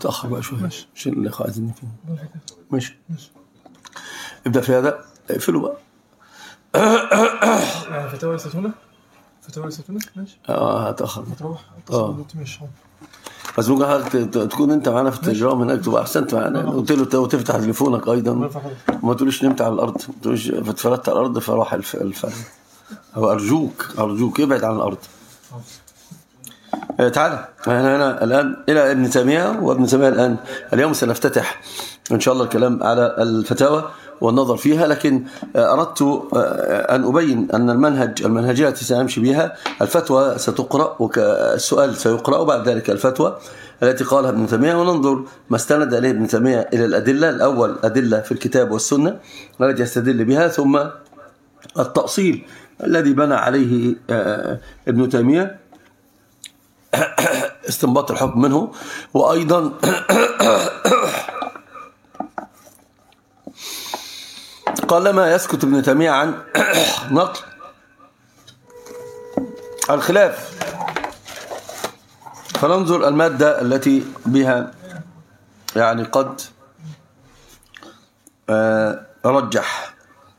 تأخر بقى شوية عشان اللي عايزين فيه. ماشي ابدأ في هذا، اقفله بقى. يعني فتاوى الستونة ماشي. هتأخر تروح مش بس ممكن تكون انت معانا في التليجرام هناك تبقى احسنت معانا. قلت له وتفتح تليفونك ايضا، ما تقولش نمت على الارض، ما تقولش اتفردت على الارض فراح الفرق. هو ارجوك ابعد عن الارض. تعالى هنا الان الى ابن تيمية. وابن تيمية الان اليوم سنفتتح ان شاء الله الكلام على الفتاوى والنظر فيها، لكن أردت أن أبين أن المنهجية التي سنمشي بها الفتوى ستقرأ والسؤال سيقرأ وبعد ذلك الفتوى التي قالها ابن تيمية، وننظر ما استند إليه ابن تيمية إلى الأدلة. الأول أدلة في الكتاب والسنة التي يستدل بها، ثم التأصيل الذي بنى عليه ابن تيمية استنباط الحكم منه، وأيضا قلما يسكت ابن تيمية عن نقل الخلاف. فننظر المادة التي بها يعني قد رجح.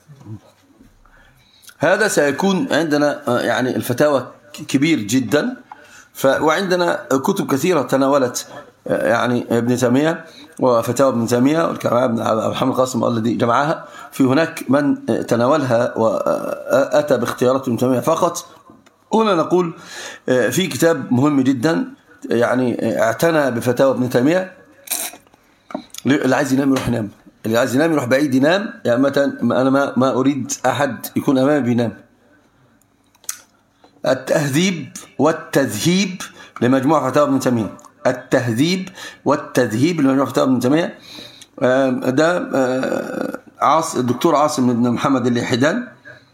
هذا سيكون عندنا يعني الفتاوى كبير جدا، وعندنا كتب كثيرة تناولت يعني ابن تيمية وفتاوى ابن تيمية والكلام ابن محمد القاسم الذي جمعها. في هناك من تناولها وأتى باختيارات ابن تيمية فقط. هنا نقول في كتاب مهم جدا يعني اعتنى بفتاوى ابن تيمية. اللي عايز ينام يروح ينام، اللي عايز ينام يروح بعيد ينام. يعني مثلا أنا ما أريد أحد يكون أمامي بينام. التهذيب والتذهيب لمجموعة فتاوى ابن تيمية. التهذيب والتذهيب لمجموعة فتاوى ابن تيمية ده الدكتور عاصم بن محمد الليحدان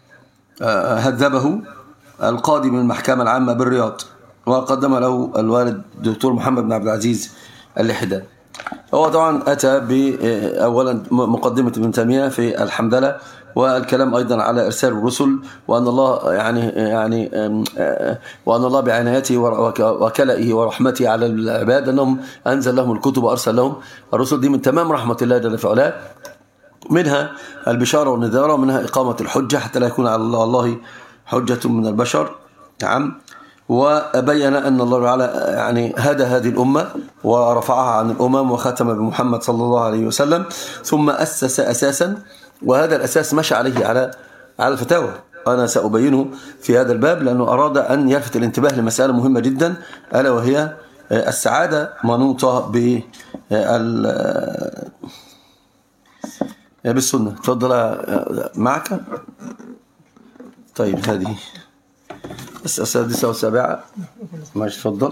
هذبه القاضي من المحكمة العامة بالرياض، وقدم له الوالد الدكتور محمد بن عبد العزيز الليحدان. هو طبعا أتى بأولا مقدمة ابن تيمية في الحمدلة، والكلام أيضا على إرسال الرسل، وأن الله يعني وأن الله بعنايته وكلئه ورحمته على العباد أنهم أنزل لهم الكتب وأرسل لهم الرسل. دي من تمام رحمة الله جل في علاه، منها البشارة والنذارة، ومنها إقامة الحجة حتى لا يكون على الله حجة من البشر. نعم. وبين أن الله تعالى يعني هدى هذه الأمة ورفعها عن الأمم وختم بمحمد صلى الله عليه وسلم، ثم أسس أساسا، وهذا الأساس مشى عليه على الفتاوى. أنا سأبينه في هذا الباب لأنه أراد أن يلفت الانتباه لمسألة مهمة جدا، ألا وهي السعادة منوطة بالسنة. تفضل معك. طيب هذه السادسة والسابعة. ماشي تفضل.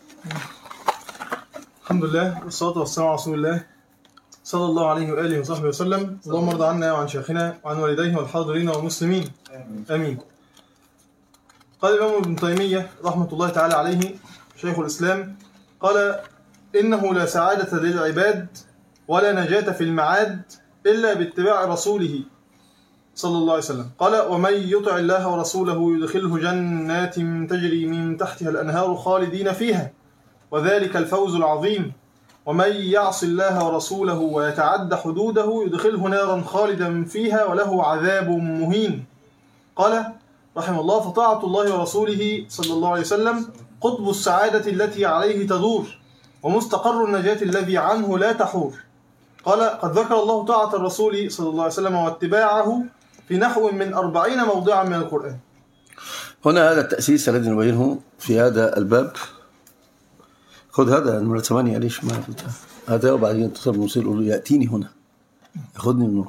الحمد لله والصلاة والسلام على رسول الله صلى الله عليه وآله وصحبه وسلم. اللهم ارض عنا وعن شيخنا وعن والديه والحاضرين والمسلمين آمين. قال الإمام ابن تيمية رحمة الله تعالى عليه شيخ الإسلام، قال: إنه لا سعادة للعباد ولا نجاة في المعاد إلا باتباع رسوله صلى الله عليه وسلم. قال: ومن يطع الله ورسوله يدخله جنات تجري من تحتها الأنهار خالدين فيها وذلك الفوز العظيم، ومن يعص الله ورسوله ويتعد حدوده يدخله نارا خالدا فيها وله عذاب مهين. قال رحمه الله: فطاعة الله ورسوله صلى الله عليه وسلم قطب السعادة التي عليه تدور، ومستقر النجاة الذي عنه لا تحور. قال: قد ذكر الله طاعة الرسول صلى الله عليه وسلم واتباعه في نحو من 40 موضعا من القرآن. هنا هذا التأسيس الذي نبينه في هذا الباب. خذ هذا نمرة 8. ليش ما فتح هذا؟ وبعدين اتصل بالمصير يقول له يأتيني هنا ياخذني منه.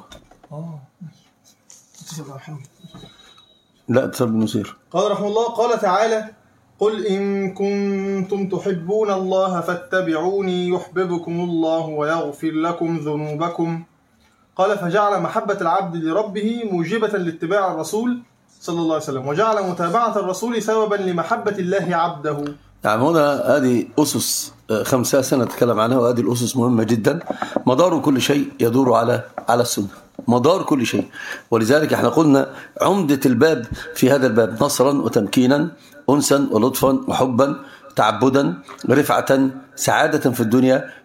لا اتصل بالمصير. قال رحمه الله: قال تعالى: قل إن كنتم تحبون الله فاتبعوني يحببكم الله ويغفر لكم ذنوبكم. قال: فجعل محبة العبد لربه موجبة لاتباع الرسول صلى الله عليه وسلم، وجعل متابعة الرسول سببا لمحبة الله عبده. نعم. هنا هذه أسس 5 سنة نتكلم عنها، وهذه الأسس مهمة جدا. مدار كل شيء يدور على السنة، مدار كل شيء. ولذلك احنا قلنا عمدة الباب في هذا الباب نصرا وتمكينا، أنسا ولطفا وحبا، تعبدا، رفعة، سعادة في الدنيا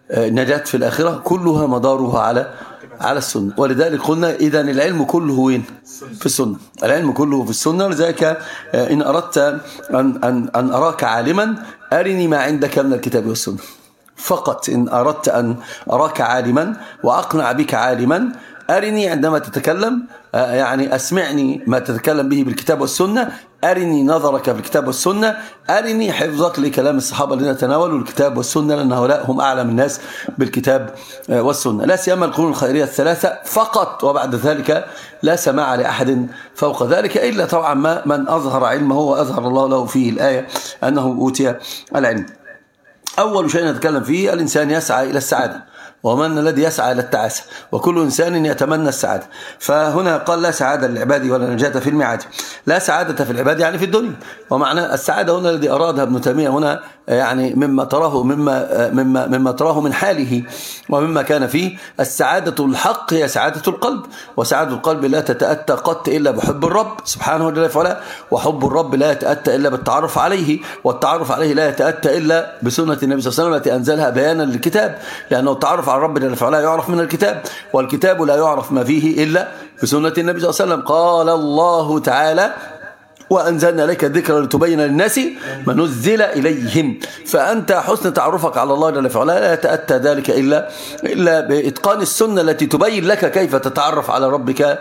نجاة في الآخرة كلها مدارها على السنة. ولذلك قلنا إذا العلم كله وين؟ في السنة. العلم كله في السنة. ولذلك إن أردت أن أراك عالما أرني ما عندك من الكتاب والسنة فقط. إن أردت أن أراك عالما وأقنع بك عالما أرني عندما تتكلم، يعني أسمعني ما تتكلم به بالكتاب والسنة، أرني نظرك في الكتاب والسنة، أرني حفظك لكلام الصحابة الذين تناولوا الكتاب والسنة، لأن هؤلاء هم أعلم الناس بالكتاب والسنة، لا سيما القرون الخيرية الثلاثة فقط، وبعد ذلك لا سماع لأحد فوق ذلك إلا طبعا من أظهر علمه وأظهر الله له فيه الآية أنه أوتي العلم. أول شيء نتكلم فيه الإنسان يسعى إلى السعادة، ومن الذي يسعى إلى التعاسة، وكل إنسان يتمنى السعادة. فهنا قال لا سعادة للعباد ولا نجاة في الميعاد. لا سعادة في العباد يعني في الدنيا، ومعنى السعادة هنا الذي أرادها ابن تيمية هنا يعني مما تراه من حاله ومما كان فيه. السعادة الحق هي سعادة القلب، وسعادة القلب لا تتأتى قط إلا بحب الرب سبحانه وتعالى، وحب الرب لا يتأتى إلا بالتعرف عليه، والتعرف عليه لا يتأتى إلا بسنة النبي صلى الله عليه وسلم التي أنزلها بيانا للكتاب، لأنه التعرف على الرب جل وعلا يعرف من الكتاب، والكتاب لا يعرف ما فيه إلا بسنة النبي صلى الله عليه وسلم. قال الله تعالى وأنزلنا إليك الذكر لتبين للناس ما نزل إليهم. فأنت حسن تعرفك على الله جل وعلا لا يتأتى ذلك إلا بإتقان السنة التي تبين لك كيف تتعرف على ربك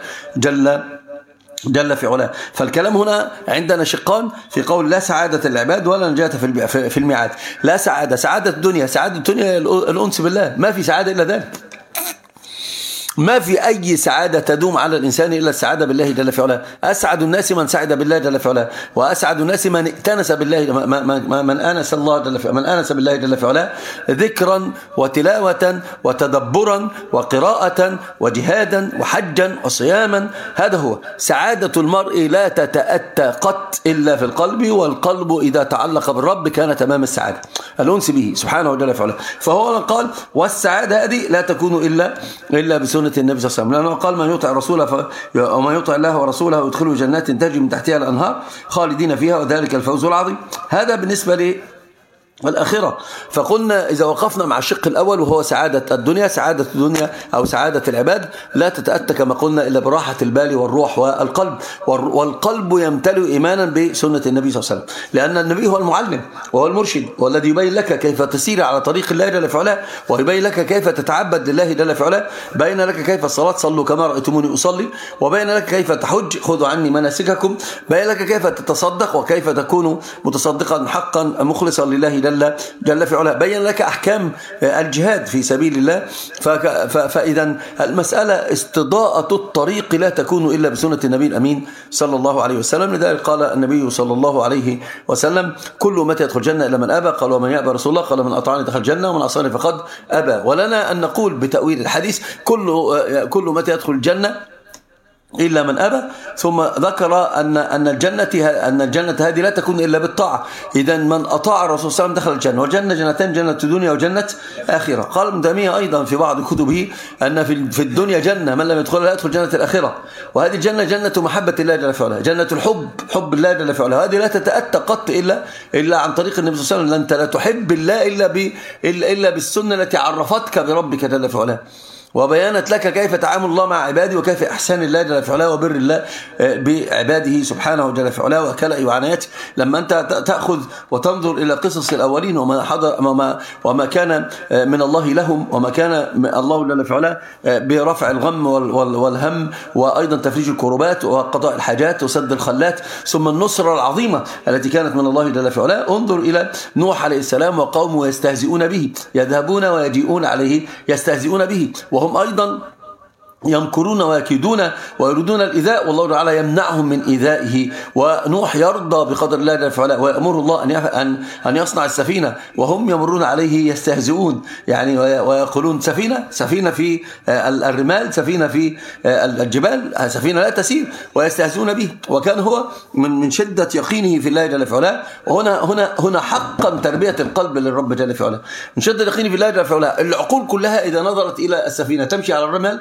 جل في علاه. فالكلام هنا عندنا شقان في قول لا سعادة العباد ولا نجاة في الميعاد. لا سعادة الدنيا، سعادة الدنيا الأنس بالله، ما في سعادة إلا ذلك. ما في أي سعادة تدوم على الإنسان إلا السعادة بالله جل في علاه. أسعد الناس من سعد بالله جل في علاه، وأسعد الناس من ائتنس بالله، من آنس الله من آنس بالله جل في علاه ذكرا وتلاوة وتدبرا وقراءة وجهادا وحجا وصياما. هذا هو سعادة المرء، لا تتأتى قط إلا في القلب، والقلب إذا تعلق بالرب كان تمام السعادة، الأنس به سبحانه جل في علاه. فهو قال والسعادة هذه لا تكون إلا بسنة النبي صلى الله عليه وسلم، لأنه قال من يطع رسوله ومن يطع الله ورسوله يدخله جنات تجري من تحتها الأنهار خالدين فيها وذلك الفوز العظيم. هذا بالنسبة والآخرة. فقلنا إذا وقفنا مع الشق الأول وهو سعادة الدنيا، سعادة الدنيا أو سعادة العباد لا تتأتى كما قلنا إلا براحة البال والروح والقلب، والقلب يمتلئ إيمانا بسنة النبي صلى الله عليه وسلم، لأن النبي هو المعلم وهو المرشد والذي يبين لك كيف تسير على طريق الله جل في علاه، ويبين لك كيف تتعبد لله جل في علاه، بين لك كيف الصلاة صلوا كما رأيتموني أصلي، وبين لك كيف تحج خذوا عني مناسككم، بين لك كيف تتصدق وكيف تكون متصدقا حقا مخلصا لله جل في علاه، بين لك أحكام الجهاد في سبيل الله. فإذا المسألة استضاءة الطريق لا تكون إلا بسنة النبي الأمين صلى الله عليه وسلم. لذلك قال النبي صلى الله عليه وسلم كل أمتي يدخل الجنة إلا من أبى، قال ومن يأبى رسول الله؟ قال من أطاعني دخل الجنة ومن عصاني فقد أبى. ولنا أن نقول بتأويل الحديث كل أمتي يدخل الجنة إلا من أبى، ثم ذكر أن الجنة هذه لا تكون إلا بالطاعة. إذا من أطاع الرسول صلى الله عليه وسلم دخل الجنة، والجنة جنتين، جنة الدنيا وجنة آخرة. قال ابن تيمية أيضا في بعض كتبه أن في الدنيا جنة من لم يدخلها لا يدخل جنة الآخرة، وهذه الجنة جنة محبة الله جل في علاه، جنة حب الله جل في علاه، هذه لا تتأتى قط إلا عن طريق النبي صلى الله عليه وسلم. أنت لا تحب الله إلا بالسنة التي عرفتك بربك جل في علاه، وبيانت لك كيف تعامل الله مع عباده، وكيف إحسان الله جل في علاه وبر الله بعباده سبحانه جل في علاه وكلاء وعنايته. لما أنت تأخذ وتنظر إلى قصص الأولين وما كان من الله لهم، وما كان الله جل في علاه برفع الغم والهم، وأيضا تفريج الكربات وقضاء الحاجات وسد الخلات، ثم النصرة العظيمة التي كانت من الله جل في علاه. انظر إلى نوح عليه السلام وقومه يستهزئون به، يذهبون ويجيئون عليه يستهزئون به، وهم أيضا يمكرون ويكيدون ويريدون الإيذاء، والله تعالى يمنعهم من إيذائه. ونوح يرضى بقدر الله جل وعلا، ويأمر الله أن يصنع السفينة، وهم يمرون عليه يستهزئون، يعني ويقولون سفينة في الرمال، سفينة في الجبال، سفينة لا تسير، ويستهزئون به. وكان هو من شدة يقينه في الله جل وعلا. وهنا حقا تربية القلب للرب جل وعلا، من شدة يقينه في الله جل وعلا. العقول كلها إذا نظرت إلى السفينة تمشي على الرمال،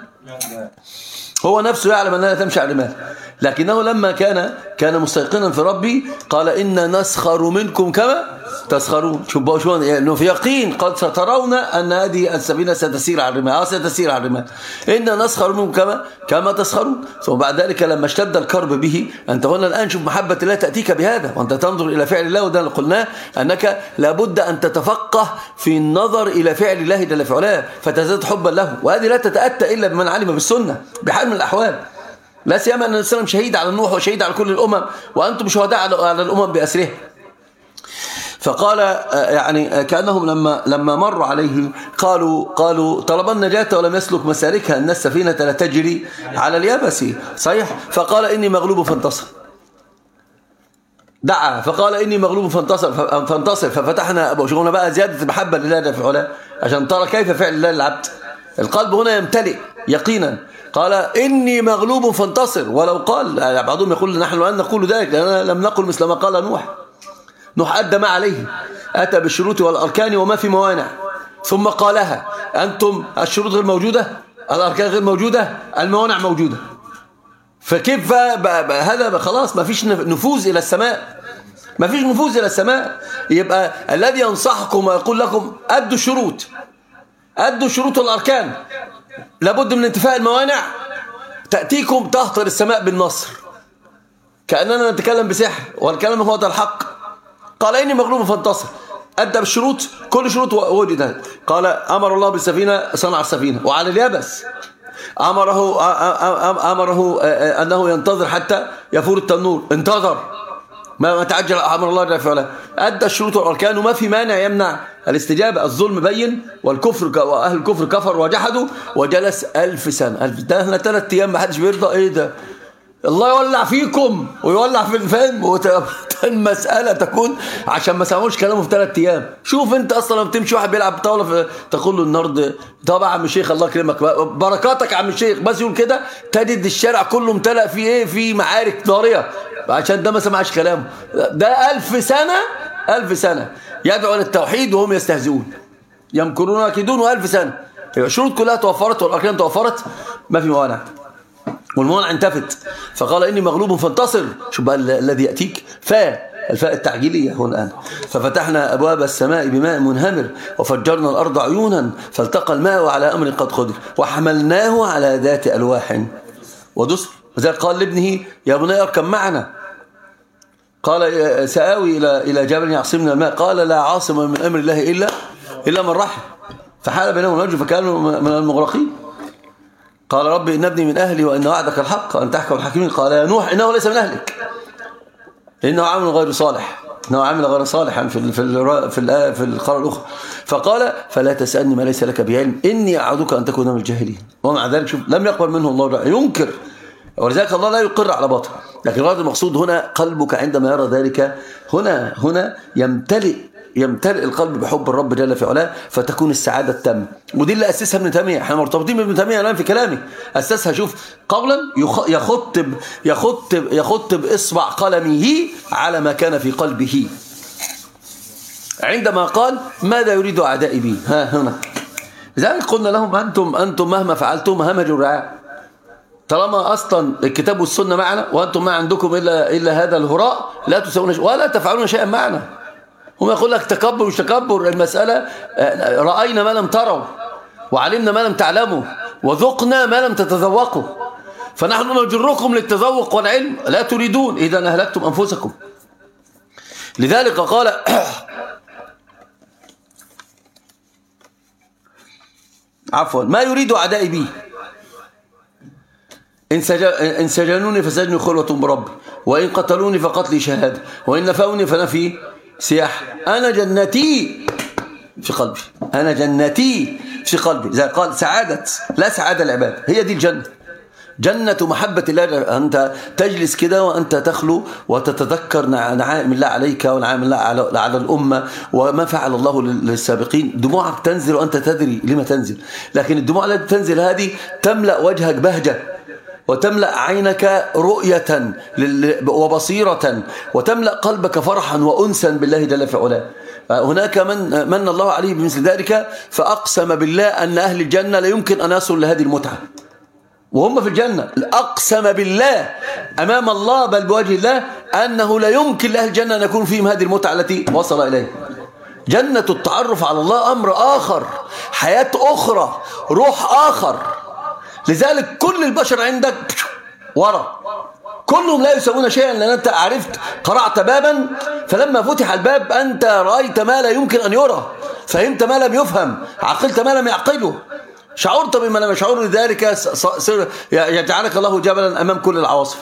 هو نفسه يعلم أنها تمشي على الرمال، لكنه لما كان مستيقنا في ربي قال إنا نسخر منكم كما تسخرون. شوفوا يعني في يقين قد سترون أن هذه السفينة ستسير على الرمال ستسير على الرمال. إن نسخر منكم كما تسخرون. ثم بعد ذلك لما اشتد الكرب به أنت هنا الآن شوف محبة الله تأتيك بهذا وأنت تنظر إلى فعل الله. وده اللي قلناه أنك لابد أن تتفقه في النظر إلى فعل الله جل في علاه فتزداد حبا له. وهذه لا تتأتى إلا بمن علم بالسنة بحال من الأحوال. لا سيما أن الإسلام شهيد على نوح وشهيد على كل الأمم وأنتم شهداء على الأمم بأسرها. فقال يعني كأنهم لما مروا عليه قالوا طلب النجاة ولم يسلك مسالكها أن السفينة لا تجري على اليابس. صحيح. فقال إني مغلوب فانتصر. دعا فقال إني مغلوب فانتصر ففتحنا أبواب. شغلنا بقى زيادة المحبة لله جل في علاه عشان ترى كيف فعل الله للعبد. القلب هنا يمتلئ يقينا. قال إني مغلوب فانتصر. ولو قال بعضهم يقول نحن الآن نقول ذلك لأننا لم نقل مثل ما قال نوح أدى ما عليه أتى بالشروط والأركان وما في موانع ثم قالها. أنتم الشروط غير موجودة الأركان غير موجودة الموانع موجودة. فكيف هذا خلاص ما فيش نفوذ إلى السماء. ما فيش نفوذ إلى السماء. يبقى الذي ينصحكم ويقول لكم أدوا الشروط والأركان لابد من انتفاء الموانع تأتيكم تهطر السماء بالنصر كأننا نتكلم بسحر والكلام هو ده الحق. قال إني مغلوب فانتصر. أدى بالشروط كل شروط وجدت. قال أمر الله بالسفينة صنع السفينة وعلى اليابس أمره أنه ينتظر حتى يفور التنور. انتظر ما تعجل أمر الله جل وعلا. أدى الشروط والأركان وما في مانع يمنع الاستجابة. الظلم بين والكفر وأهل الكفر كفر وجحدوا وجلس 1000 سنة. ده احنا 3 أيام ما حدش بيرضى. إيه ده الله يولع فيكم ويولع في الفهم المسألة تكون عشان ما سمعوش كلامه في 3 أيام. شوف انت اصلا لما بتمشي واحد بيلعب طاولة تقول له النهارده طبعا عم الشيخ الله يكرمك بركاتك عم الشيخ بس يقول كده تجد الشارع كله امتلأ فيه ايه في معارك نارية عشان ده ما سمعش كلامه. ده 1000 سنة يدعو للتوحيد وهم يستهزئون يمكرون ويكيدون و1000 سنة. الشروط كلها توفرت والأركان توفرت ما في موانع والموانع انتفت. فقال إني مغلوب فانتصر. شوف بقى الذي يأتيك الفاء التعجيلية هنا الآن. ففتحنا أبواب السماء بماء منهمر وفجرنا الأرض عيونا فالتقى الماء على أمر قد قدر وحملناه على ذات ألواح ودسر. وذلك قال لابنه يا بني اركب معنا. قال سآوي إلى جبل يعصمنا الماء. قال لا عاصم من أمر الله إلا من رحم. فحال بينهم الوجه فكانوا من المغرقين. قال رب إن ابني من أهلي وإن وعدك الحق وأن تحكم الحاكمين. قال يا نوح إنه ليس من أهلك إنه عامل غير صالح. إنه عامل غير صالحا في القرى الأخرى. فقال فلا تسألني ما ليس لك بعلم إني أعدك أن تكون من الجاهلين. ومع ذلك شوف لم يقبل منه الله ينكر. ولذلك الله لا يقر على باطل. لكن الغرض المقصود هنا قلبك عندما يرى ذلك هنا يمتلئ القلب بحب الرب جل في علاه فتكون السعادة التامة. ودي اللي أسسها ابن تيمية. احنا مرتبطين بابن تيمية الآن في كلامي. أسسها شوف قولا يخط بإصبع قلمه على ما كان في قلبه عندما قال ماذا يريد أعدائي بي هنا. لذلك قلنا لهم أنتم مهما فعلتم همجوا الرعاء. طالما أصلا الكتاب والسنة معنا وأنتم ما عندكم إلا هذا الهراء لا تسوون ولا تفعلون شيئا معنا. هم يقول لك تكبر مش تكبر. المسألة رأينا ما لم تروا وعلمنا ما لم تعلموا وذقنا ما لم تتذوقوا فنحن نجركم للتذوق والعلم لا تريدون إذا أهلكتم أنفسكم. لذلك قال عفوا ما يريد أعدائي بي إن سجنوني فسجنوا خلوة بربي وإن قتلوني فقتلي شهادة وإن نفوني فنفي سياح. أنا جنتي في قلبي. أنا جنتي في قلبي. زي قال سعادة لا سعادة العباد هي دي الجنة. جنة محبة الله. أنت تجلس كده وأنت تخلو وتتذكر نعائم الله عليك ونعائم الله على الأمة وما فعل الله للسابقين. دموعك تنزل وأنت تدري لما تنزل. لكن الدموع التي تنزل هذه تملأ وجهك بهجة وتملأ عينك رؤية وبصيرة وتملأ قلبك فرحا وأنسا بالله جل في علاه. هناك من الله عليه بمثل ذلك فأقسم بالله أن أهل الجنة لا يمكن أن يصلوا لهذه المتعة وهم في الجنة. أقسم بالله أمام الله بل بوجه الله أنه لا يمكن لأهل الجنة أن يكون فيهم هذه المتعة التي وصل إليها. جنة التعرف على الله أمر آخر، حياة أخرى، روح آخر. لذلك كل البشر عندك ورا، كلهم لا يسوون شيئا، لأن أنت عرفت قرعت بابا، فلما فتح الباب أنت رأيت ما لا يمكن أن يرى، فهمت ما لم يفهم، عقلت ما لم يعقله، شعرت بما لم يشعر. لذلك يجعلك الله جبلا أمام كل العواصف.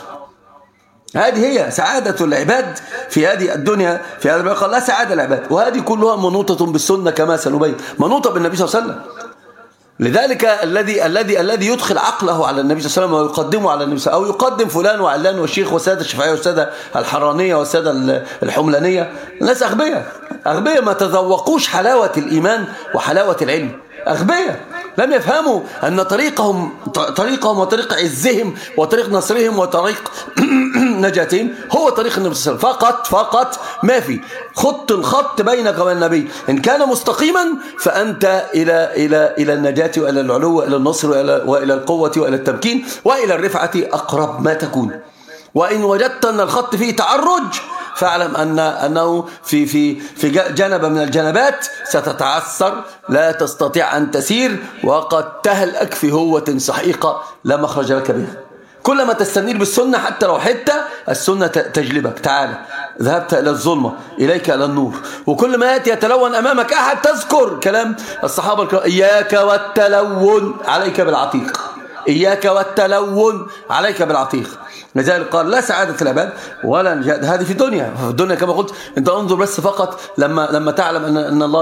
هذه هي سعادة العباد في هذه الدنيا، في هذا قال لا سعادة العباد، وهذه كلها منوطة بالسنة كما سنبين، منوطة بالنبي صلى الله عليه وسلم. لذلك الذي يدخل عقله على النبي صلى الله عليه وسلم ويقدمه على النبي صلى الله عليه وسلم، أو يقدم فلان وعلان والشيخ والسادة الشافعية والسادة الحرانية والسادة الحملانية، الناس أغبياء ما تذوقوش حلاوة الإيمان وحلاوة العلم، أغبياء لم يفهموا أن طريقهم وطريق عزهم وطريق نصرهم وطريق نجاتهم هو طريق النبي صلى الله عليه وسلم فقط. ما في الخط بينك وبين النبي، إن كان مستقيما فأنت إلى النجاة وإلى العلو وإلى النصر وإلى القوة وإلى التمكين وإلى الرفعة أقرب ما تكون. وإن وجدت أن الخط فيه تعرج فاعلم أنه في جنب من الجنبات ستتعثر، لا تستطيع أن تسير، وقد تهلك في هوة سحيقة لا مخرج لك بها. كلما تستنير بالسنة حتى لو حتى السنة تجلبك، تعالى ذهبت إلى الظلمة إليك إلى النور. وكل ما يأتي يتلون أمامك أحد تذكر كلام الصحابة الكرام: إياك والتلون عليك بالعتيق، إياك والتلون عليك بالعتيق. لذلك قال لا سعادة العباد ولا نجاة هذه في الدنيا كما قلت. انت انظر بس فقط لما تعلم أن الله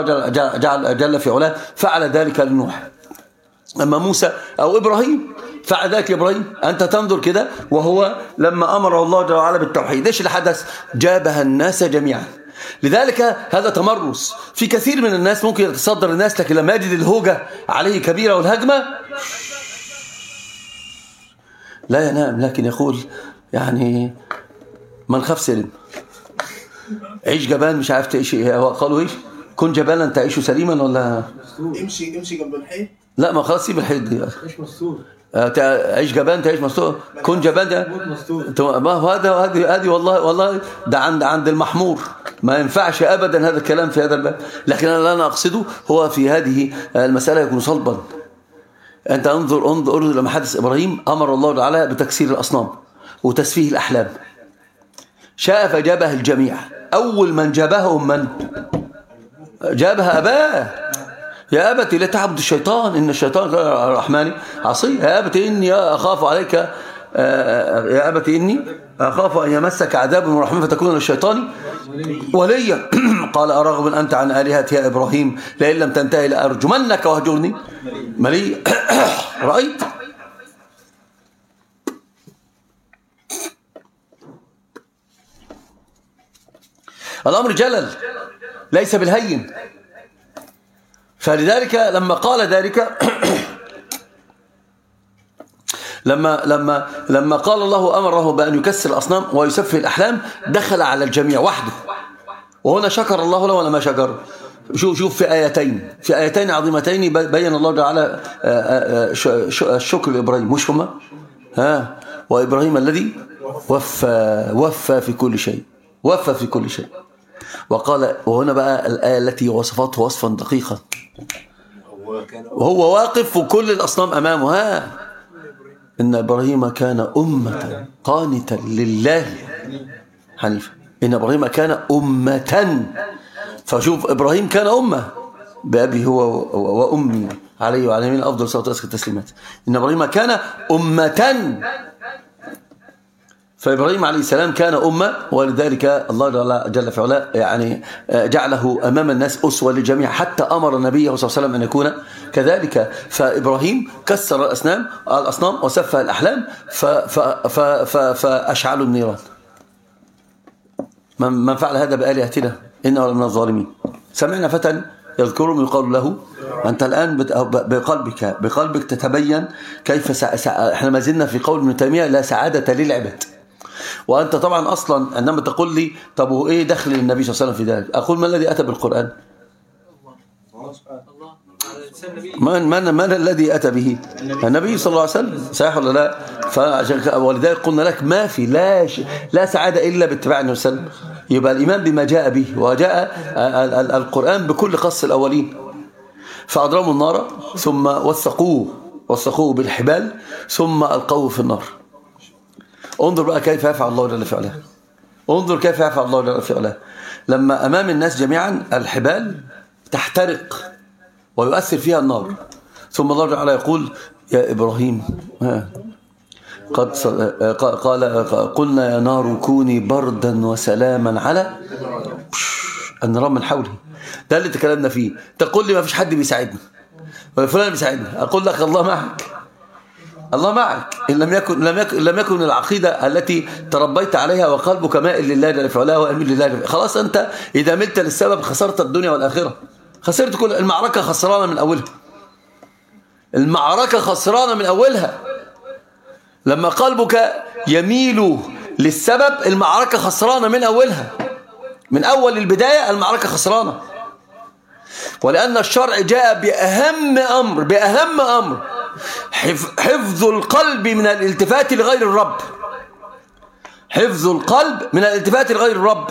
جل في علاه فعل ذلك لنوح، أما موسى أو إبراهيم فعل ذلك إبراهيم. أنت تنظر كده، وهو لما أمره الله جل وعلا بالتوحيد إيش اللي حدث؟ جابها الناس جميعا. لذلك هذا تمرس في كثير من الناس، ممكن يتصدر الناس لكن لما يجد الهوجة عليه كبيرة والهجمة لا ينام، لكن يقول يعني من خاف سلم. عيش جبان مش عارف تعيش. قالوا ايش؟ كن جبانا تعيش سليما ولا امشي جنب الحيط. لا ما خلاص سيب الحيط دي، عيش مستور. عيش جبان تعيش مستور، كن جبان ده ما هذه والله ده عند المحمور ما ينفعش ابدا هذا الكلام في هذا الباب. لكن انا اقصده هو في هذه المسألة يكون صلبا. أنت انظر لما حدث إبراهيم، أمر الله تعالى بتكسير الأصنام وتسفيه الأحلام، شاء فجابه الجميع. أول من جابهم من؟ جابها أباه. يا أبت لا تعبد الشيطان إن الشيطان الرحمن عصي. يا أبت إني أخاف عليك، يا أبت إني أخاف أن يمسك عذاب من الرحمن فتكون للشيطان وليا. قال أرغب أنت عن آلهتي يا إبراهيم لئن لم تنتهي لأرجمنك وهجرني مليا. رأيت؟ الأمر جلل ليس بالهين. فلذلك لما قال ذلك لما قال الله أمره بأن يكسر الأصنام ويسفه الأحلام دخل على الجميع وحده. وهنا شكر الله له ولا ما شكر؟ شوف في آيتين عظيمتين بين الله تعالى الشكر لإبراهيم، مش هما؟ وإبراهيم الذي وفى في كل شيء، وفى في كل شيء. وقال، وهنا بقى الآية التي وصفته وصفا دقيقا، وهو واقف وكل الأصنام أمامه. إن إبراهيم كان أمة قانتا لله حنيفا. إن إبراهيم كان أمة. فشوف إبراهيم كان أمة بأبي هو وأمي عليه وعلى يمين أفضل صلاة وأزكى التسليمات. إن إبراهيم كان أمة. فإبراهيم عليه السلام كان أمة، ولذلك الله جل في علاه يعني جعله أمام الناس أسوة للجميع، حتى أمر النبي صلى الله عليه وسلم أن يكون كذلك. فإبراهيم كسر الأصنام وسفه الأحلام فأشعلوا النيران. من فعل هذا بآلهتنا إنه من الظالمين. سمعنا فتى يذكرهم يقال له أنت الآن بقلبك تتبين كيف احنا ما زلنا في قول ابن تيمية لا سعادة للعباد. وأنت طبعا أصلا عندما تقول لي طب وإيه دخل النبي صلى الله عليه وسلم في ذلك؟ أقول ما الذي أتى بالقرآن؟ من الذي أتى به؟ النبي صلى الله عليه وسلم. صحيح ولا لا؟ ولذلك قلنا لك ما في لا سعادة إلا باتباع النبي صلى الله عليه وسلم. يبقى الإيمان بما جاء به، وجاء القرآن بكل قص الأولين. فأضرموا النار ثم وثقوه بالحبال ثم ألقوه في النار. انظر بقى كيف يفعل الله جل في علاه. انظر كيف يفعل الله جل في علاه لما أمام الناس جميعا الحبال تحترق ويؤثر فيها النار، ثم الله جل يقول يا إبراهيم قد قلنا يا نار كوني بردا وسلاما على النار من حوله. ده اللي تكلمنا فيه. تقول لي ما فيش حد بيساعدني ولا فلان بيساعدني، أقول لك الله معك، الله معك. إن لم يكن العقيدة التي تربيت عليها وقلبك مائل لله جل في علاه وأميل لله، خلاص أنت إذا ملت للسبب خسرت الدنيا والآخرة، خسرت كل المعركة، خسرانة من أولها. المعركة خسرانة من أولها. لما قلبك يميل للسبب المعركة خسرانة من أولها، من أول البداية المعركة خسرانة. ولأن الشرع جاء بأهم أمر حفظ القلب من الالتفات لغير الرب. حفظ القلب من الالتفات لغير الرب.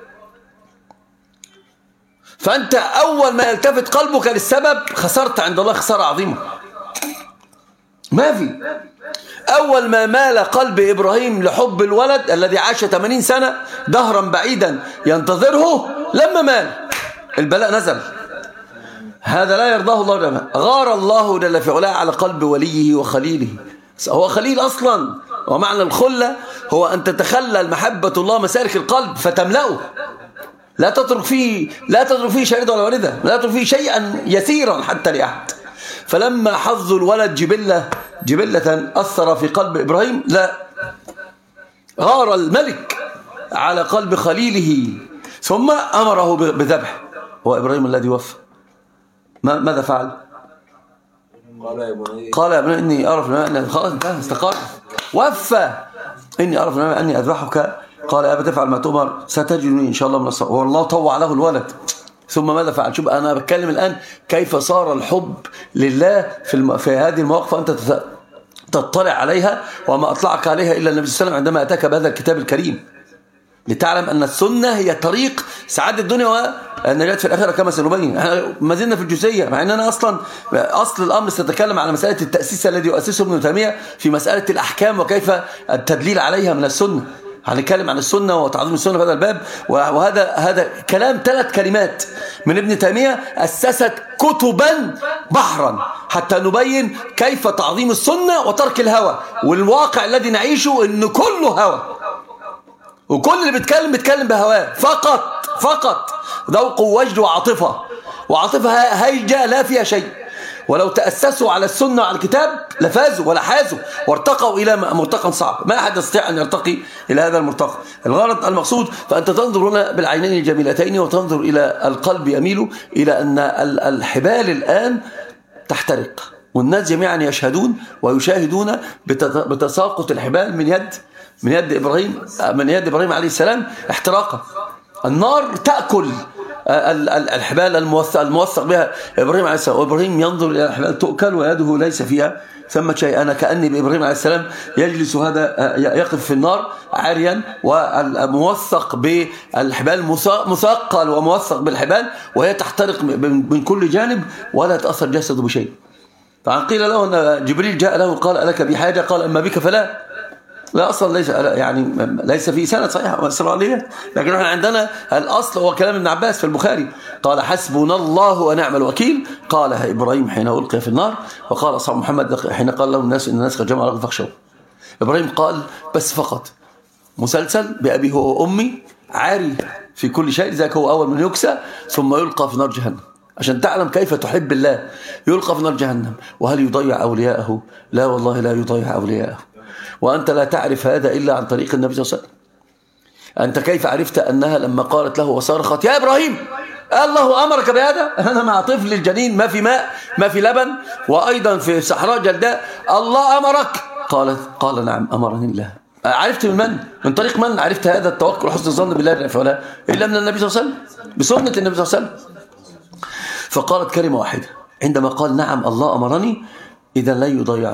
فأنت أول ما يلتفت قلبك للسبب خسرت عند الله خسارة عظيمة. ما في. أول ما مال قلب إبراهيم لحب الولد الذي عاش 80 سنة دهرا بعيدا ينتظره، لما مال البلاء نزل. هذا لا يرضاه الله جل. غار الله جل في علاه على قلب وليه وخليله. هو خليل أصلا، ومعنى الخلة هو أن تتخلل محبة الله مسالك القلب فتملأه. لا تترك فيه شريدة ولا وردة، لا تترك فيه شيئا يسيرا حتى لأحد. فلما حظ الولد جبلة أثر في قلب إبراهيم، لا، غار الملك على قلب خليله ثم أمره بذبح. هو إبراهيم الذي وفى. ماذا فعل؟ قال يا ابني إني أعرف أن خلاص انتهى استقر وفى. إني أعرف أني أذبحك. قال يا أبا تفعل ما تؤمر ستجدني إن شاء الله من الصالحين. والله طوع له الولد. ثم ماذا فعل؟ شوف أنا بتكلم الآن كيف صار الحب لله في هذه المواقف أنت تطلع عليها، وما أطلعك عليها إلا النبي صلى الله عليه وسلم عندما أتاك بهذا الكتاب الكريم، لتعلم أن السنة هي طريق سعادة الدنيا والنجاة في الآخرة كما سنبين. احنا ما زلنا في الجزئية، مع أننا أصل الأمر سنتكلم على مسألة التأسيس الذي يؤسسه ابن تيمية في مسألة الأحكام وكيف التدليل عليها من السنة. هنتكلم عن السنة وتعظيم السنة في هذا الباب. وهذا كلام 3 كلمات من ابن تيمية أسست كتبا بحرا حتى نبين كيف تعظيم السنة وترك الهوى. والواقع الذي نعيشه إن كله هوى، وكل اللي بيتكلم بهواه فقط ذوق ووجد وعاطفة هيجة لا فيها شيء. ولو تأسسوا على السنة وعلى الكتاب لفازوا ولا حازوا وارتقوا إلى مرتقى صعب. ما أحد يستطيع أن يرتقي إلى هذا المرتقى. الغرض المقصود فأنت تنظر هنا بالعينين الجميلتين وتنظر إلى القلب يميل إلى أن الحبال الآن تحترق، والناس جميعا يشهدون ويشاهدون بتساقط الحبال من يد إبراهيم عليه السلام احتراقا. النار تأكل الحبال الموثق بها إبراهيم عليه السلام، وإبراهيم ينظر إلى الحبال تؤكل ويده ليس فيها ثم شيء. أنا كأني بإبراهيم عليه السلام يجلس هذا يقف في النار عاريا وموثق بالحبال، مثقل وموثق بالحبال، وهي تحترق من كل جانب ولا تأثر جسده بشيء. فعن قيل له أن جبريل جاء له قال ألك بحاجة؟ قال أما بك فلا. لا أصلا ليس في سند صحيح إسرائيلية، لكن احنا عندنا الأصل هو كلام ابن عباس في البخاري قال حسبنا الله ونعم الوكيل. قالها إبراهيم حين ألقي في النار، وقال أصحاب محمد حين قال له الناس إن الناس قد جمعوا لكم فاخشوا. إبراهيم قال بس فقط مسلسل بأبي هو وأمي عاري في كل شيء، ذاك هو أول من يكسى ثم يلقى في نار جهنم. عشان تعلم كيف تحب الله، يلقى في نار جهنم. وهل يضيع أولياءه؟ لا والله لا يضيع أولياءه. وأنت لا تعرف هذا إلا عن طريق النبي صلى الله عليه وسلم. أنت كيف عرفت أنها لما قالت له وصرخت يا إبراهيم الله أمرك بهذا؟ أنا مع طفل الجنين ما في ماء ما في لبن وأيضا في صحراء جلداء، الله أمرك؟ قال نعم أمرني الله. عرفت من طريق من عرفت هذا التوكل وحسن الظن بالله ولا إلا من النبي صلى الله عليه وسلم، بسنة النبي صلى الله عليه وسلم. فقالت كلمة واحدة عندما قال نعم الله أمرني إذا لا يضيع.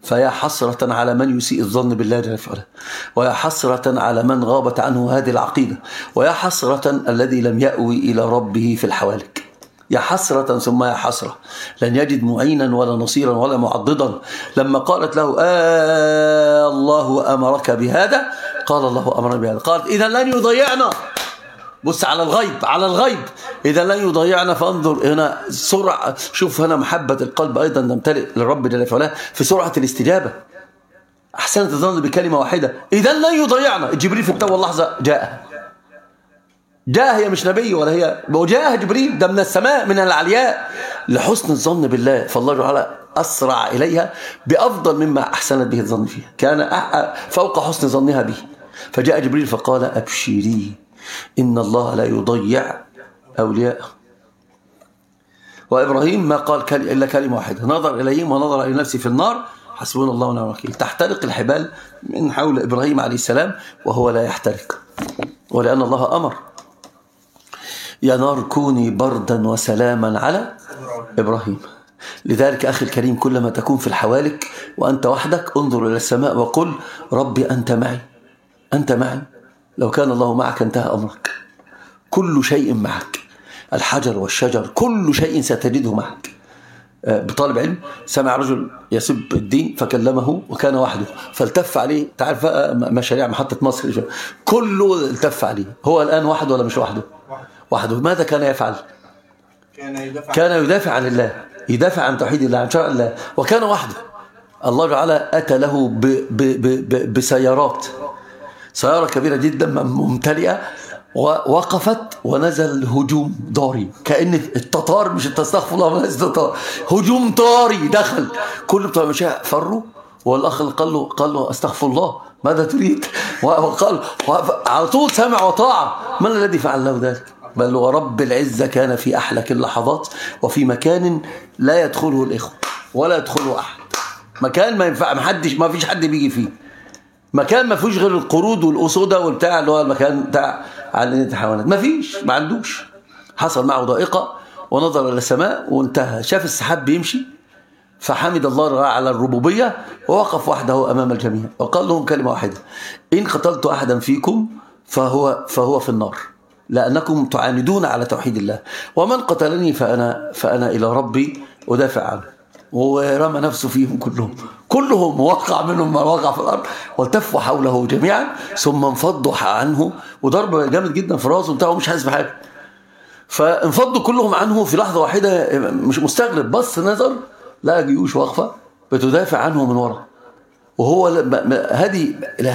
فيا حسرة على من يسيء الظن بالله جل وعلا، ويا حسرة على من غابت عنه هذه العقيدة، ويا حسرة الذي لم يأوي إلى ربه في الحوالك. يا حسرة ثم يا حسرة، لن يجد معينا ولا نصيرا ولا معضدا. لما قالت له الله أمرك بهذا، قال الله أمرني بهذا. قالت إذا لن يضيعنا. بص على الغيب، على الغيب، إذا لن يضيعنا. فانظر هنا سرعة، شوف هنا محبة القلب أيضا تمتلئ للرب جل وعلا في سرعة الاستجابة. أحسنت الظن بكلمة واحدة، إذا لن يضيعنا. جبريل في التو اللحظة جاء، هي مش نبي ولا هي، وجاء جبريل ده من السماء من العلياء لحسن الظن بالله، فالله تعالى أسرع إليها بأفضل مما أحسنت به الظن فيها، كان فوق حسن ظنها به. فجاء جبريل فقال أبشري إن الله لا يضيع أولياءه. وإبراهيم ما قال إلا كلمة واحدة، نظر إليهم ونظر إلى نفسه في النار، حسبنا الله ونعم الوكيل. تحترق الحبال من حول إبراهيم عليه السلام وهو لا يحترق، ولأن الله أمر يا نار كوني بردا وسلاما على إبراهيم. لذلك أخي الكريم كلما تكون في الحوالك وأنت وحدك انظر إلى السماء وقل ربي أنت معي، أنت معي. لو كان الله معك انتهى أمرك، كل شيء معك، الحجر والشجر كل شيء ستجده معك. بطالب علم سمع رجل يسب الدين فكلمه وكان وحده، فالتف عليه. تعرف مشاريع محطة مصر كله التف عليه. هو الآن وحده ولا مش وحده؟ وحده. ماذا كان يفعل؟ كان يدافع عن الله، يدافع عن توحيد الله، عن شرع الله، وكان وحده. الله تعالى أتى له بسيارات، سيارة كبيرة جدا ممتلئة، ووقفت ونزل هجوم ضاري، كأن التتار مش تستغفر الله من التتار، هجوم طاري دخل، كل بتوع المشاة فروا، والأخ قال له استغفر الله ماذا تريد؟ وقال على طول سمع وطاعة. من الذي فعل له ذلك؟ بل ورب العزة كان في أحلك اللحظات وفي مكان لا يدخله الإخوة ولا يدخله أحد، مكان ما ينفع، ما فيش حد بيجي فيه، مكان ما فيش غير القرود والأسودة والبتاع اللي هو المكان بتاع على الحيوانات، ما فيش، ما عندوش. حصل معه ضائقة ونظر إلى السماء وانتهى، شاف السحاب بيمشي فحمد الله على الربوبية ووقف وحده أمام الجميع وقال لهم كلمة واحدة: إن قتلت أحدا فيكم فهو في النار، لأنكم تعاندون على توحيد الله، ومن قتلني فأنا إلى ربي أدافع عنه. ورمى نفسه فيهم كلهم وقع منهم ما وقع في الأرض، والتفوا حوله جميعا ثم انفضوا عنه، وضرب جامد جدا في راسه بتاعه مش حاسس بحاجة، فانفضوا كلهم عنه في لحظة واحدة، مش مستغرب، بس نظر لقى جيوش واقفة بتدافع عنه من وراء، وهو هذه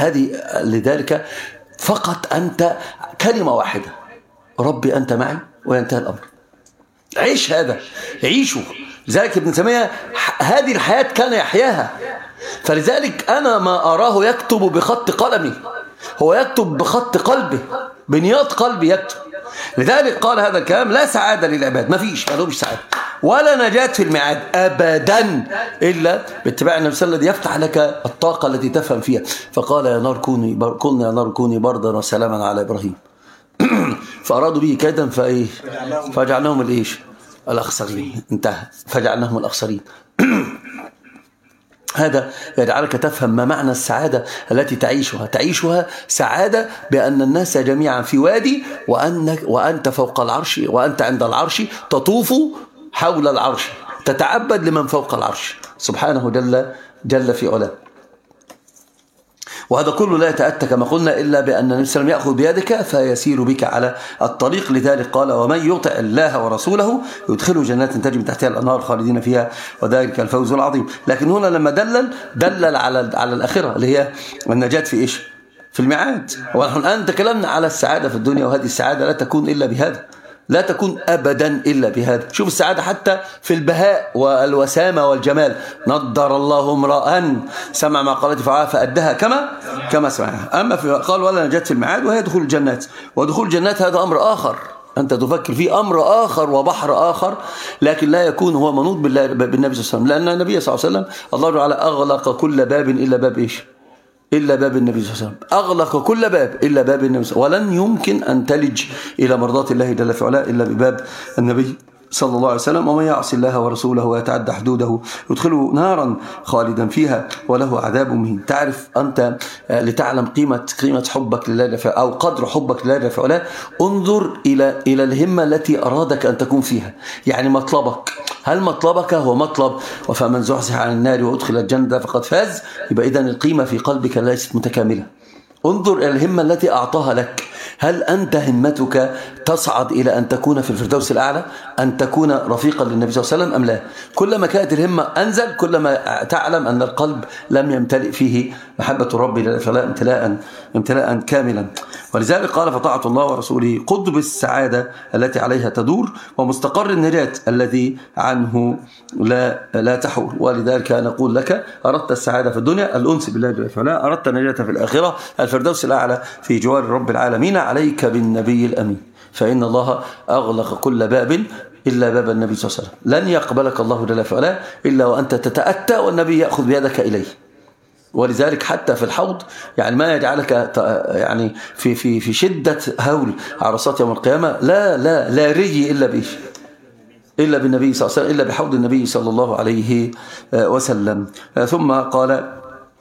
لذلك فقط أنت كلمة واحدة: ربي أنت معي، وينتهي الأمر. عيش هذا، عيشه. لذلك ابن تيمية هذه الحياة كان يحياها، فلذلك أنا ما أراه يكتب بخط قلمي، هو يكتب بخط قلبه، بنياط قلبي يكتب. لذلك قال هذا الكلام: لا سعادة للعباد، ما لهمش سعادة ولا نجاة في الميعاد أبدا إلا باتباع النبي صلى الله عليه وسلم الذي يفتح لك الطاقة التي تفهم فيها. فقال: يا نار كوني يا نار كوني بردا وسلاما على إبراهيم. فأرادوا به كيدا فجعلناهم الإيش؟ الأخسرين. انتهى، فجعلناهم الأخسرين. هذا يجعلك تفهم ما معنى السعادة التي تعيشها سعادة بأن الناس جميعا في وادي، وأنت فوق العرش، وأنت عند العرش تطوف حول العرش، تتعبد لمن فوق العرش سبحانه جل في علاه. وهذا كله لا يتأتى كما قلنا إلا بأن النبي صلى الله عليه وسلم يأخذ بيدك فيسير بك على الطريق. لذلك قال: ومن يطع الله ورسوله يدخله جنات تجري من تحتها الأنهار خالدين فيها وذلك الفوز العظيم. لكن هنا لما دلل على الآخرة اللي هي النجاة في إيش؟ في الميعاد. ونحن الآن تكلمنا على السعادة في الدنيا، وهذه السعادة لا تكون إلا بهذا، لا تكون أبدا إلا بهذا. شوف السعادة حتى في البهاء والوسامة والجمال. نضر الله امرأ سمع ما قالت فأدها كما سمعها. أما قال: ولا نجاة في الميعاد، وهي دخول الجنات. ودخول الجنات هذا أمر آخر أنت تفكر فيه، أمر آخر وبحر آخر، لكن لا يكون هو منوط بالنبي صلى الله عليه وسلم، لأن النبي صلى الله عليه وسلم الله تعالى أغلق كل باب إلا باب إيش؟ إلا باب النبي صلى الله عليه وسلم. أغلق كل باب إلا باب النبي صلى الله عليه وسلم، ولن يمكن أن تلج إلى مرضات الله جل في علاه إلا بباب النبي صلى الله عليه وسلم: ومن يعص الله ورسوله ويتعدى حدوده يدخله نارا خالدا فيها وله عذاب مهين. تعرف أنت لتعلم قيمة حبك لله أو قدر حبك لله فعلا، انظر إلى الهمة التي أرادك أن تكون فيها. يعني مطلبك، هل مطلبك هو مطلب وفمن زحزح عن النار وأدخل الجنة فقد فاز؟ يبقى إذن القيمة في قلبك ليست متكاملة. انظر إلى الهمة التي أعطاها لك، هل أنت همتك تصعد إلى أن تكون في الفردوس الأعلى، أن تكون رفيقا للنبي صلى الله عليه وسلم أم لا؟ كلما كانت الهمة أنزل كلما تعلم أن القلب لم يمتلئ فيه محبة الرب امتلاء كاملا. ولذلك قال: فطاعة الله ورسوله قطب السعادة التي عليها تدور، ومستقر النجاة الذي عنه لا تحور. ولذلك نقول لك: أردت السعادة في الدنيا الأنس بالله جل وعلا، أردت النجاة في الآخرة الفردوس الأعلى في جوار رب العالمين، عليك بالنبي الأمين، فإن الله أغلق كل باب إلا باب النبي صلى الله عليه وسلم. لن يقبلك الله جل وعلا إلا وأنت تتأتى والنبي يأخذ بيدك إليه. ولذلك حتى في الحوض يعني ما يجعلك يعني في شدة هول عرصات يوم القيامة، لا رجي إلا بالنبي صلى الله عليه وسلم، إلا بحوض النبي صلى الله عليه وسلم. ثم قال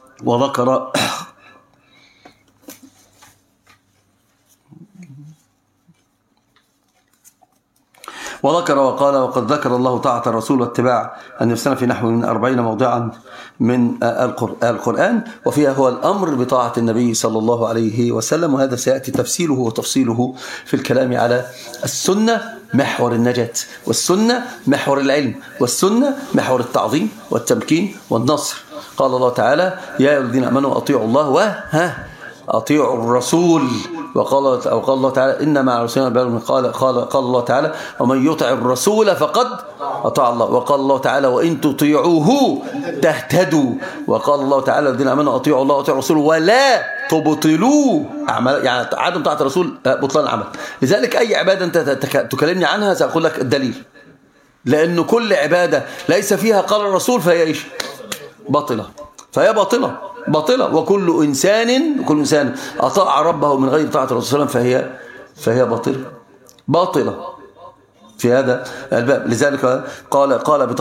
وذكر وقال: وقد ذكر الله طاعة الرسول واتباع النبي صلى الله عليه وسلم في نحو من 40 موضعا من القرآن، وفيها هو الأمر بطاعة النبي صلى الله عليه وسلم. وهذا سيأتي تفسيره وتفصيله في الكلام على السنة محور النجاة، والسنة محور العلم، والسنة محور التعظيم والتمكين والنصر. قال الله تعالى: يا أيها الذين آمنوا أطيعوا الله أطيعوا الرسول. وقال الله تعالى: إنما على رسولنا البلاغ. قال الله تعالى: ومن يطع الرسول فقد أطاع الله. وقال الله تعالى: وإن تطيعوه تهتدوا. وقال الله تعالى: الذين آمنوا أطيعوا الله وأطيعوا الرسول ولا تبطلوا أعمال. يعني عدم طاعة الرسول بطلان العمل. لذلك أي عبادة أنت تكلمني عنها سأقول لك الدليل، لأن كل عبادة ليس فيها قال الرسول فهي إيش؟ باطلة. باطلة. وكل إنسان أطاع ربه من غير طاعة الرسول صلى الله عليه وسلم فهي باطلة في هذا الباب. لذلك قال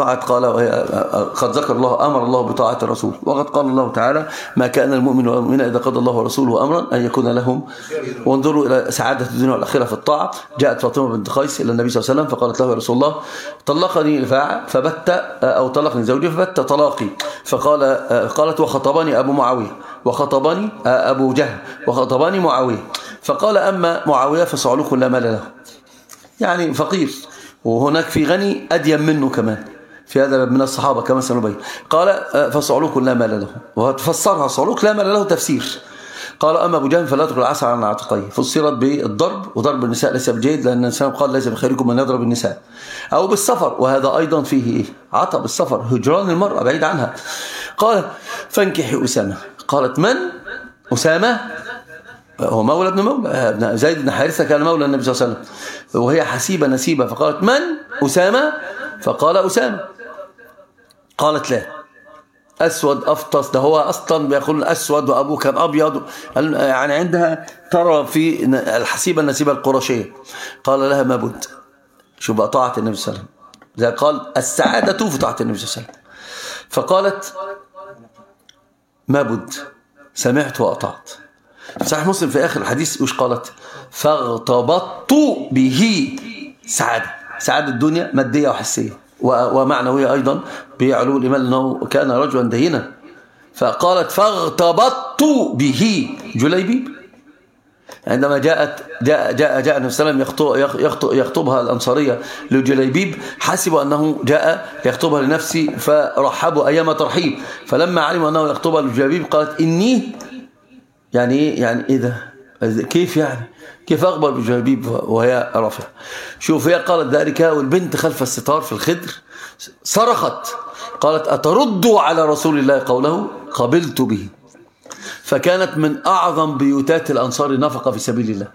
قد ذكر الله أمر الله بطاعة الرسول. وقد قال الله تعالى: ما كان المؤمن والمؤمنة إذا قضى الله ورسوله أمرا أن يكون لهم. وانظروا إلى سعادة الدنيا والآخرة في الطاعة. جاءت فاطمة بنت قيس إلى النبي صلى الله عليه وسلم فقالت له: يا رسول الله، طلقني الفاعل فبت، أو طلقني زوجي فبت طلاقي. قالت: وخطبني أبو معاوية، وخطبني أبو جهل، وخطبني معاوية. فقال: أما معاوية فصعلوك لا مال له، يعني فقير، وهناك في غني أدين منه كمان في هذا من الصحابة كما سنبين. قال: فصعلوك لا مال له، وتفسرها صعلوك لا مال له تفسير. قال: أما أبو جهل فلا تدخل العسل على عاتقيه. فسرت بالضرب، وضرب النساء ليس بجيد، لأن الإنسان قال: ليس بخيركم من يضرب النساء. أو بالسفر، وهذا أيضا فيه إيه؟ عطب السفر، هجران المرأة بعيد عنها. قال: فانكحي أسامة. قالت: من؟ أسامة هو مولى ابن مولى زيد بن حارثة، كان مولى النبي صلى الله عليه وسلم، وهي حسيبة نسيبة. فقالت: من؟ أسامة. فقال: أسامة. قالت: لا، أسود أفطس، ده هو أصلا بيقول أسود وأبوه كان أبيض، يعني عندها ترى في الحسيبة النسيبة القرشية. قال لها: ما بد. شو بقى طاعة النبي صلى الله عليه وسلم، زي قال: السعادة في طاعة النبي صلى الله عليه وسلم. فقالت: ما بد، سمعت وأطعت. صحيح مسلم في آخر الحديث وش قالت؟ فاغتبطت به سعادة الدنيا مادية وحسية ومعنوية أيضا بعلو الإيمان، أنه كان رجلا دينا. فقالت: فاغتبطت به جليبيب. عندما جاء النبي صلى الله عليه وسلم يخطبها الأنصارية لجليبيب، حسبوا أنه جاء يخطبها لنفسه فرحبوا أيام ترحيب. فلما علموا أنه يخطبها لجليبيب قالت: إني يعني إيه ده؟ كيف أقبل بجليبيب وهي رافعة؟ شوف، هي قالت ذلك والبنت خلف الستار في الخدر صرخت، قالت: أتردوا على رسول الله قوله قبلت به. فكانت من أعظم بيوتات الأنصار نفقة في سبيل الله،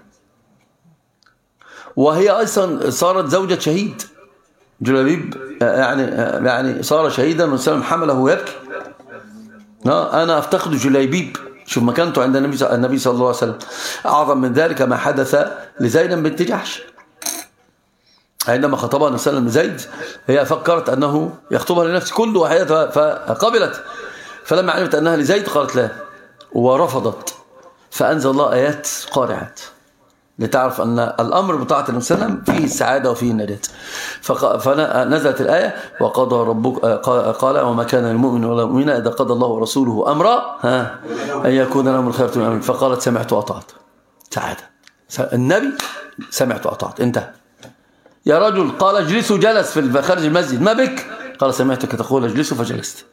وهي أيضا صارت زوجة شهيد. جليبيب يعني صار شهيدا وسلم حمله يبكي. أنا أفتقد جليبيب. شوف مكانته عند النبي صلى الله عليه وسلم. أعظم من ذلك ما حدث لزينب بنت جحش. عندما خطبها النبي صلى الله عليه وسلم زيد هي فكرت أنه يخطبها لنفسه كله وحياتها فقبلت، فلما علمت أنها لزيد قالت لا ورفضت، فأنزل الله آيات قارعات لتعرف أن الأمر بطاعة النبي صلى الله عليه وسلم فيه السعادة وفيه النجاة. فنزلت الآية وقضى ربك قال وما كان للمؤمن ولا مؤمنة إذا قضى الله ورسوله أمرا أن يكون لهم الخيرة من أمرهم، فقالت سمعت وأطعت. سعادة النبي سمعت وأطعت انتهى. يا رجل قال اجلسوا، جلس في خارج المسجد، ما بك؟ قال سمعتك تقول اجلسوا فجلست.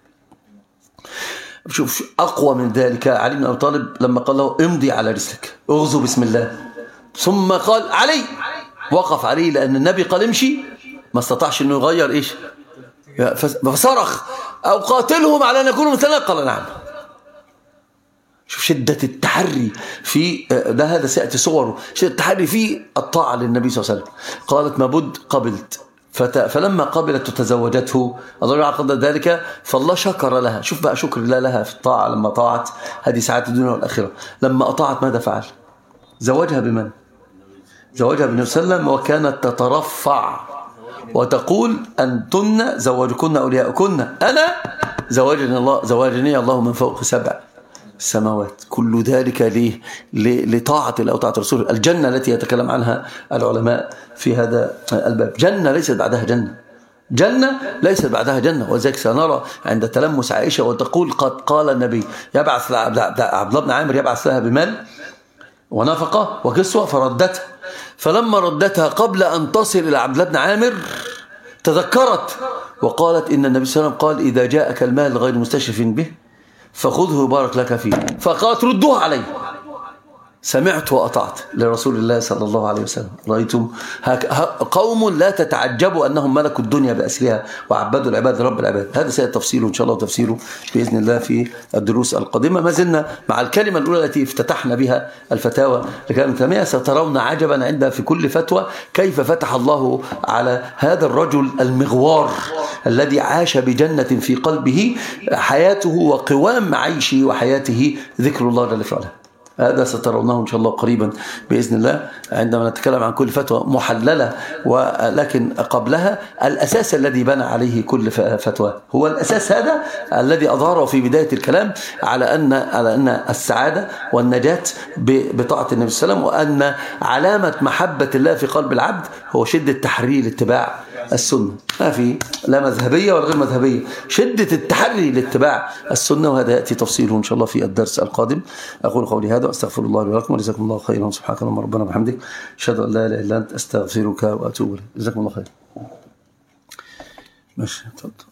شوف أقوى من ذلك علي بن أبي طالب لما قال له امضي على رسلك اغزو بسم الله، ثم قال علي، وقف عليه لأن النبي قال امشي، ما استطاعش انه يغير ايش، فصرخ او قاتلهم على ان يكونوا مثلنا، قال نعم. شوف شدة التحري في ده، هذا سيأتي صوره، شدة التحري في الطاعة للنبي صلى الله عليه وسلم. قالت ما بد قبلت، فلما قبلت وتزوجته الله عقد ذلك فالله شكر لها. شوف بقى شكر الله لها في الطاعة، لما طاعت هذه سعادة الدنيا والآخرة. لما أطاعت ماذا فعل؟ زوجها بمن؟ زوجها بالنبي صلى الله عليه وسلم، وكانت تترفع وتقول أنتن زوجكن أولياءكن، أنا زوجني الله من فوق 7 السماوات. كل ذلك ليه؟ لطاعة الله وطاعة رسوله. الجنة التي يتكلم عنها العلماء في هذا الباب، جنة ليست بعدها جنة، جنة ليست بعدها جنة. وذلك سنرى عند تلمس عائشة وتقول قد قال النبي يبعث عبد الله بن عامر يبعث لها بمال ونفقة وكسوة، فردتها. فلما ردتها قبل أن تصل إلى عبد الله بن عامر تذكرت وقالت إن النبي صلى الله عليه وسلم قال إذا جاءك المال غير مستشرف به فخذه يبارك لك فيه، فقالت ردوها علي. سمعت وأطعت لرسول الله صلى الله عليه وسلم. رأيتم قوم لا تتعجبوا أنهم ملكوا الدنيا بأسرها وعبدوا العباد رب العباد. هذا سيتفصيله إن شاء الله وتفسيره بإذن الله في الدروس القادمة. ما زلنا مع الكلمة الأولى التي افتتحنا بها الفتاوى لكلام ابن تيمية. سترون عجبا عند في كل فتوى كيف فتح الله على هذا الرجل المغوار الذي عاش بجنة في قلبه، حياته وقوام عيشه وحياته ذكر الله جل وعلا. هذا سترونه إن شاء الله قريبا بإذن الله عندما نتكلم عن كل فتوى محللة. ولكن قبلها الأساس الذي بنى عليه كل فتوى هو الأساس هذا الذي أظهره في بداية الكلام على أن السعادة والنجاة بطاعة النبي صلى الله عليه وسلم، وأن علامة محبة الله في قلب العبد هو شدة تحري لاتباع السنة. ما في لا مذهبية ولا غير مذهبية، شدة التحري لاتباع السنة. وهذا يأتي تفصيله إن شاء الله في الدرس القادم. أقول قولي هذا وأستغفر الله لي ولكم وجزاكم الله خيرا. سبحانك اللهم ربنا وبحمدك أشهد أن لا إله إلا أنت أستغفرك وأتوب إليك. جزاكم الله خير. ماشي اتفضل.